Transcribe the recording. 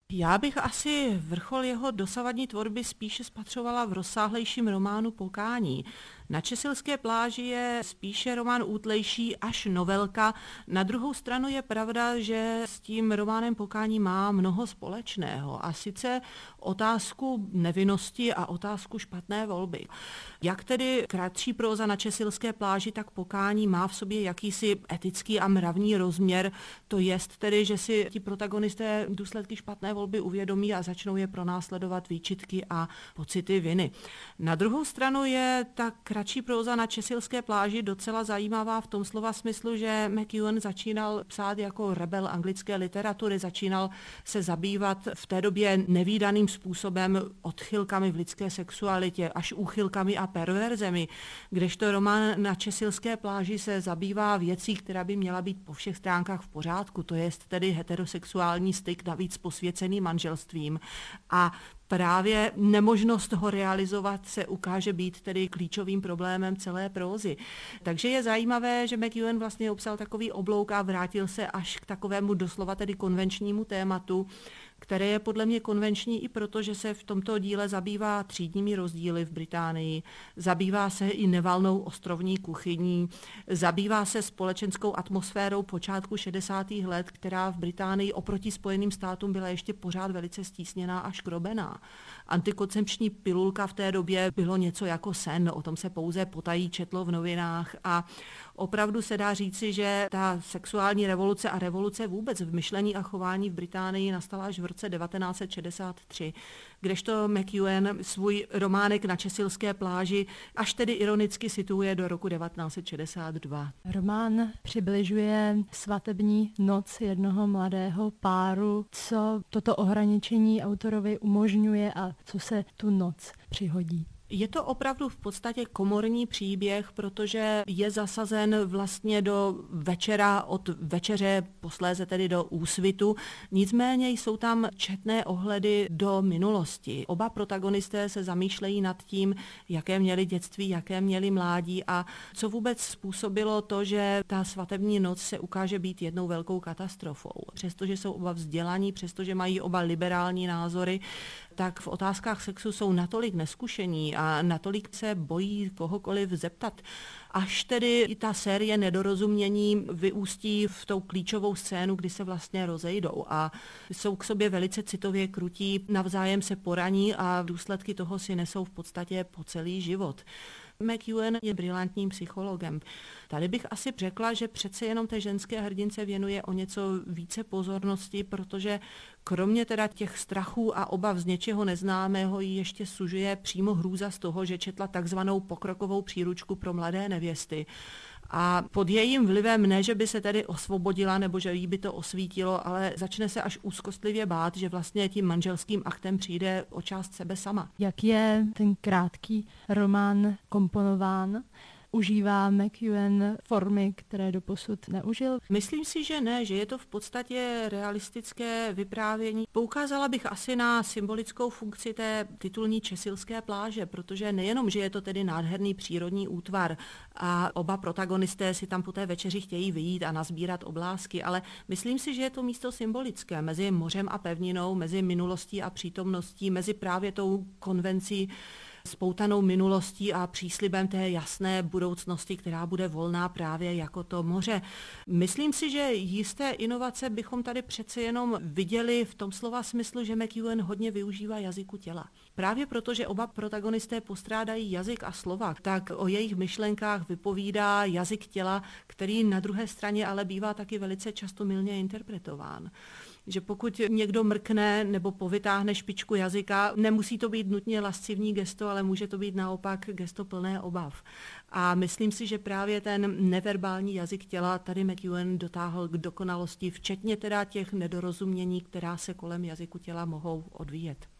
Já bych asi vrchol jeho dosavadní tvorby spíše spatřovala v rozsáhlejším románu Pokání. Na Česilské pláži je spíše román útlejší až novelka. Na druhou stranu je pravda, že s tím románem Pokání má mnoho společného. A sice otázku nevinnosti a otázku špatné volby. Jak tedy kratší próza Na Česilské pláži, tak Pokání má v sobě jakýsi etický a mravní rozměr. To jest tedy, že si ti protagonisté důsledky špatné volby uvědomí a začnou je pronásledovat výčitky a pocity viny. Na druhou stranu je ta kratší próza Na Česilské pláži docela zajímavá v tom slova smyslu, že McEwan začínal psát jako rebel anglické literatury, začínal se zabývat v té době nevídaným způsobem odchylkami v lidské sexualitě, až úchylkami a perverzemi, kdežto román Na Česilské pláži se zabývá věcí, která by měla být po všech stránkách v pořádku, to jest tedy heterosexuální styk, navíc posvěcený manželstvím. A právě nemožnost ho realizovat se ukáže být tedy klíčovým problémem celé prózy. Takže je zajímavé, že McEwan vlastně obsal takový oblouk a vrátil se až k takovému doslova tedy konvenčnímu tématu, které je podle mě konvenční i proto, že se v tomto díle zabývá třídními rozdíly v Británii, zabývá se i nevalnou ostrovní kuchyní, zabývá se společenskou atmosférou počátku 60. let, která v Británii oproti Spojeným státům byla ještě pořád velice stísněná a škrobená. Antikoncepční pilulka v té době bylo něco jako sen, o tom se pouze potají četlo v novinách a opravdu se dá říci, že ta sexuální revoluce a revoluce vůbec v myšlení a chování v Británii nastala až v roce 1963, kdežto McEwan svůj románek Na Česilské pláži až tedy ironicky situuje do roku 1962. Román přibližuje svatební noc jednoho mladého páru, co toto ohraničení autorovi umožňuje a co se tu noc přihodí. Je to opravdu v podstatě komorní příběh, protože je zasazen vlastně do večera, od večeře posléze tedy do úsvitu. Nicméně jsou tam četné ohledy do minulosti. Oba protagonisté se zamýšlejí nad tím, jaké měli dětství, jaké měli mládí a co vůbec způsobilo to, že ta svatební noc se ukáže být jednou velkou katastrofou. Přestože jsou oba vzdělaní, přestože mají oba liberální názory, tak v otázkách sexu jsou natolik neskušení a natolik se bojí kohokoliv zeptat, až tedy i ta série nedorozumění vyústí v tou klíčovou scénu, kdy se vlastně rozejdou a jsou k sobě velice citově krutí, navzájem se poraní a důsledky toho si nesou v podstatě po celý život. McEwan je brilantním psychologem. Tady bych asi řekla, že přece jenom té ženské hrdince věnuje o něco více pozornosti, protože kromě teda těch strachů a obav z něčeho neznámého jí ještě sužuje přímo hrůza z toho, že četla takzvanou pokrokovou příručku pro mladé nevěsty. A pod jejím vlivem ne, že by se tedy osvobodila nebo že jí by to osvítilo, ale začne se až úzkostlivě bát, že vlastně tím manželským aktem přijde o část sebe sama. Jak je ten krátký román komponován? Užívá McEwan formy, které doposud neužil? Myslím si, že ne, že je to v podstatě realistické vyprávění. Poukázala bych asi na symbolickou funkci té titulní Česilské pláže, protože nejenom, že je to tedy nádherný přírodní útvar a oba protagonisté si tam po té večeři chtějí vyjít a nazbírat oblásky, ale myslím si, že je to místo symbolické mezi mořem a pevninou, mezi minulostí a přítomností, mezi právě tou konvencí spoutanou minulostí a příslibem té jasné budoucnosti, která bude volná právě jako to moře. Myslím si, že jisté inovace bychom tady přece jenom viděli v tom slova smyslu, že McEwan hodně využívá jazyku těla. Právě proto, že oba protagonisté postrádají jazyk a slova, tak o jejich myšlenkách vypovídá jazyk těla, který na druhé straně ale bývá taky velice často mylně interpretován. Že pokud někdo mrkne nebo povytáhne špičku jazyka, nemusí to být nutně lascivní gesto, ale může to být naopak gesto plné obav. A myslím si, že právě ten neverbální jazyk těla tady McEwan dotáhl k dokonalosti, včetně teda těch nedorozumění, která se kolem jazyku těla mohou odvíjet.